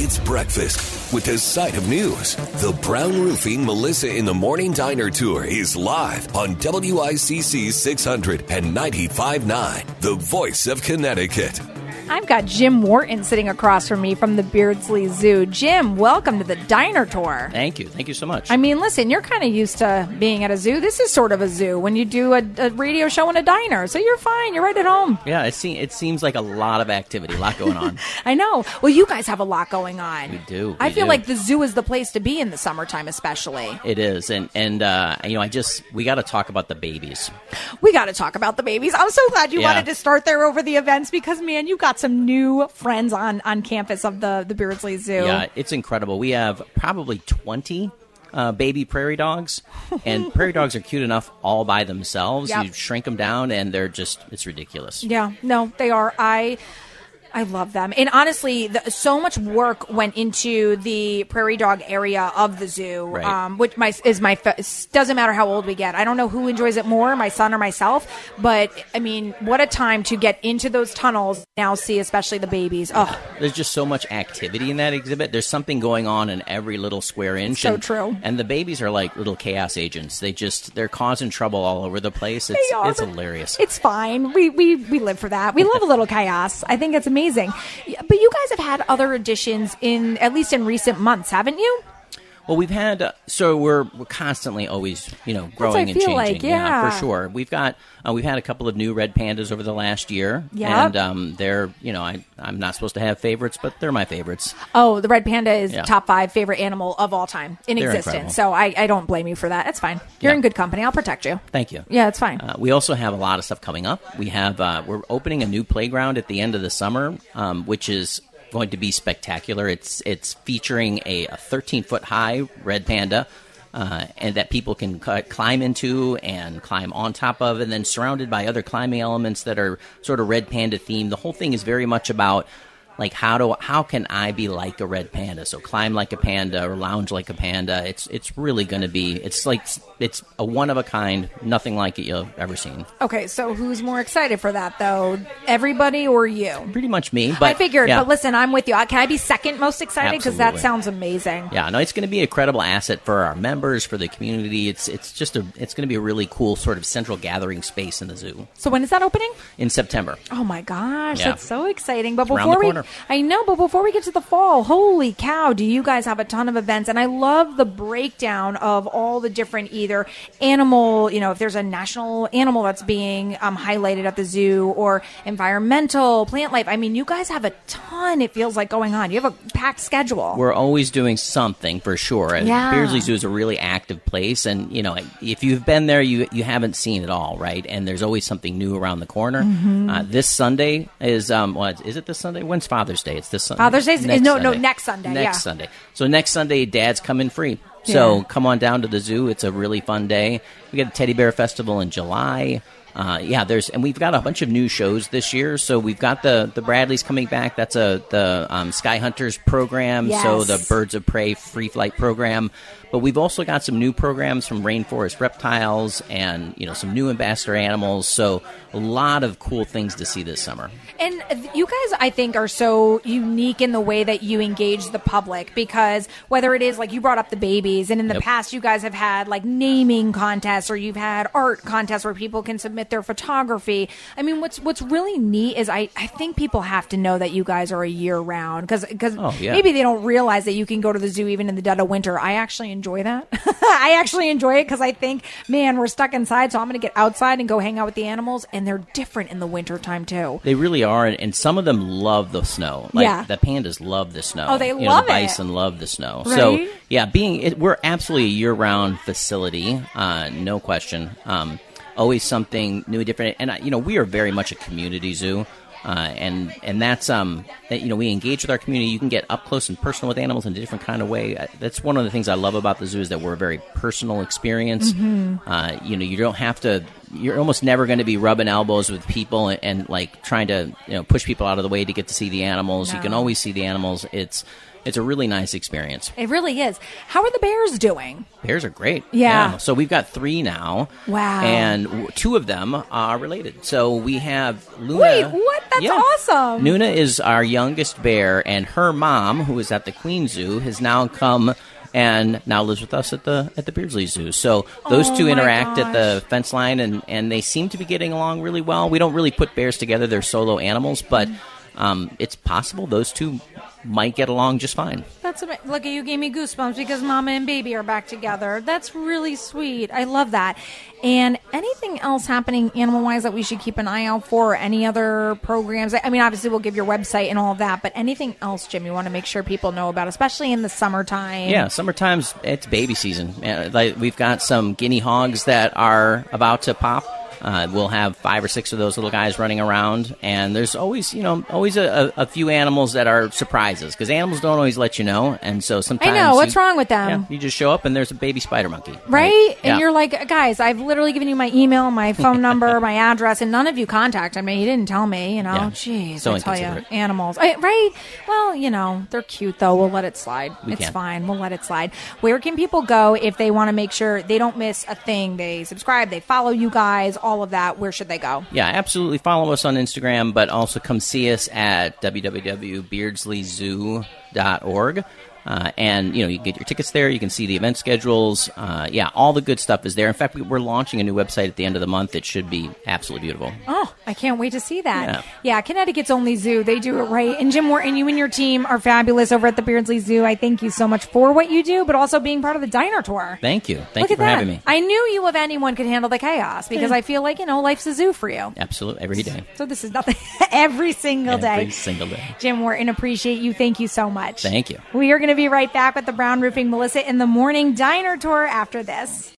It's breakfast with a side of news. The Brown Roofing Melissa in the Morning Diner Tour is live on WICC 600 and 95.9, the voice of Connecticut. I've got Jim Wharton sitting across from me from the Beardsley Zoo. Jim, welcome to the Diner Tour. Thank you. Thank you so much. I mean, listen, you're kind of used to being at a zoo. This is sort of a zoo when you do a radio show in a diner, so you're fine. You're right at home. Yeah, it seems like a lot of activity, a lot going on. I know. Well, you guys have a lot going on. We do. I feel like the zoo is the place to be in the summertime, especially. It is, and we got to talk about the babies. We got to talk about the babies. I'm so glad you wanted to start there over the events because, man, you got some new friends on campus of the Beardsley Zoo. Yeah, it's incredible. We have probably 20 baby prairie dogs, and prairie dogs are cute enough all by themselves. Yep. You shrink them down, and it's ridiculous. Yeah, no, they are. I love them. And honestly, so much work went into the prairie dog area of the zoo, right. Which doesn't matter how old we get. I don't know who enjoys it more, my son or myself. But, I mean, what a time to get into those tunnels now see, especially the babies. Oh, there's just so much activity in that exhibit. There's something going on in every little square inch. So true. And the babies are like little chaos agents. They're causing trouble all over the place. It's hilarious. It's fine. We live for that. We love a little chaos. I think it's amazing. But you guys have had other additions at least in recent months, haven't you? Well, we've had we're constantly always growing and changing. Like, yeah, for sure. We've had a couple of new red pandas over the last year, yep. And they're I'm not supposed to have favorites, but they're my favorites. Oh, the red panda is top 5 favorite animal of all time in existence. Incredible. So I don't blame you for that. It's fine. You're in good company. I'll protect you. Thank you. Yeah, it's fine. We also have a lot of stuff coming up. We have we're opening a new playground at the end of the summer, which is going to be spectacular. It's featuring a 13-foot high red panda, and that people can climb into and climb on top of, and then surrounded by other climbing elements that are sort of red panda themed. The whole thing is very much about like how can I be like a red panda? So climb like a panda or lounge like a panda. It's really going to be it's a one of a kind, nothing like it you've ever seen. Okay, so who's more excited for that though? Everybody or you? Pretty much me. But I figured. yeah. But listen, I'm with you. Can I be second most excited? Because that sounds amazing. Yeah, no, it's going to be a credible asset for our members, for the community. It's going to be a really cool sort of central gathering space in the zoo. So when is that opening? In September. Oh my gosh, Yeah. that's so exciting! But Around the corner. I know, but before we get to the fall, holy cow, do you guys have a ton of events? And I love the breakdown of all the different either animal, if there's a national animal that's being highlighted at the zoo or environmental, plant life. I mean, you guys have a ton, it feels like, going on. You have a packed schedule. We're always doing something for sure. Yeah. Beardsley Zoo is a really active place, and if you've been there, you haven't seen it all, right? And there's always something new around the corner. Mm-hmm. This Sunday is is it this Sunday? When's Father's Day? It's this Sunday. Father's Day? Next Sunday. Next Sunday. So next Sunday, Dad's coming free. So come on down to the zoo. It's a really fun day. We got a Teddy Bear Festival in July. And we've got a bunch of new shows this year. So we've got the Bradleys coming back. That's the Sky Hunters program. Yes. So the Birds of Prey free flight program. But we've also got some new programs from Rainforest Reptiles and some new ambassador animals. So a lot of cool things to see this summer. And you guys, I think, are so unique in the way that you engage the public, because whether it is like you brought up the babies, and in the past you guys have had like naming contests, or you've had art contests where people can submit their photography. I mean, what's really neat is I think people have to know that you guys are a year round, because maybe they don't realize that you can go to the zoo even in the dead of winter. I actually enjoy that. I actually enjoy it because I think, man, we're stuck inside, so I'm going to get outside and go hang out with the animals, and they're different in the winter time too. They really are, and some of them love the snow. Like the pandas love the snow. Oh, they love the it. bison love the snow. Right? So yeah, we're absolutely a year-round facility, no question. Always something new, different, and we are very much a community zoo. And that's that we engage with our community. You can get up close and personal with animals in a different kind of way. That's one of the things I love about the zoo, is that we're a very personal experience. Mm-hmm. You don't have to. You're almost never going to be rubbing elbows with people and like trying to push people out of the way to get to see the animals. No. You can always see the animals. It's It's a really nice experience. It really is. How are the bears doing? Bears are great. Yeah. So we've got 3 now. Wow. And 2 of them are related. So we have Luna. Wait, what? That's awesome. Luna is our youngest bear, and her mom, who is at the Queen Zoo, has now come and now lives with us at the Beardsley Zoo. So those 2 interact at the fence line, and they seem to be getting along really well. We don't really put bears together. They're solo animals, but it's possible those 2 might get along just fine. That's amazing. Look, you gave me goosebumps because Mama and Baby are back together. That's really sweet. I love that. And anything else happening animal-wise that we should keep an eye out for, or any other programs? I mean, obviously, we'll give your website and all of that, but anything else, Jim, you want to make sure people know about, especially in the summertime? Yeah, summertime's, it's baby season. We've got some guinea hogs that are about to pop. We'll have 5 or 6 of those little guys running around, and there's always a few animals that are surprises, because animals don't always let you know, and so sometimes... I know, what's wrong with them? Yeah, you just show up, and there's a baby spider monkey. Right? And Yeah. you're like, guys, I've literally given you my email, my phone number, my address, and none of you contacted me. You didn't tell me, Yeah. Jeez, So I tell you, inconsiderate. animals. Right? Well, they're cute, though. We'll let it slide. We It's can. fine. We'll let it slide. Where can people go if they want to make sure they don't miss a thing? They subscribe, they follow you guys, all of that. Where should they go? Yeah, absolutely. Follow us on Instagram, but also come see us at www.beardsleyzoo.org. And, you can get your tickets there. You can see the event schedules. All the good stuff is there. In fact, we're launching a new website at the end of the month. It should be absolutely beautiful. Oh, I can't wait to see that. Yeah, Connecticut's only zoo. They do it right. And Jim Morton, you and your team are fabulous over at the Beardsley Zoo. I thank you so much for what you do, but also being part of the Diner Tour. Thank you. Thank Look you at for that. having me. I knew you, of anyone, could handle the chaos because I feel like, life's a zoo for you. Absolutely. Every day. So this is nothing. Every single day. Every single day. Jim Morton, appreciate you. Thank you so much. Thank you. We are going to be right back with the Brown Roofing Melissa in the Morning Diner Tour after this.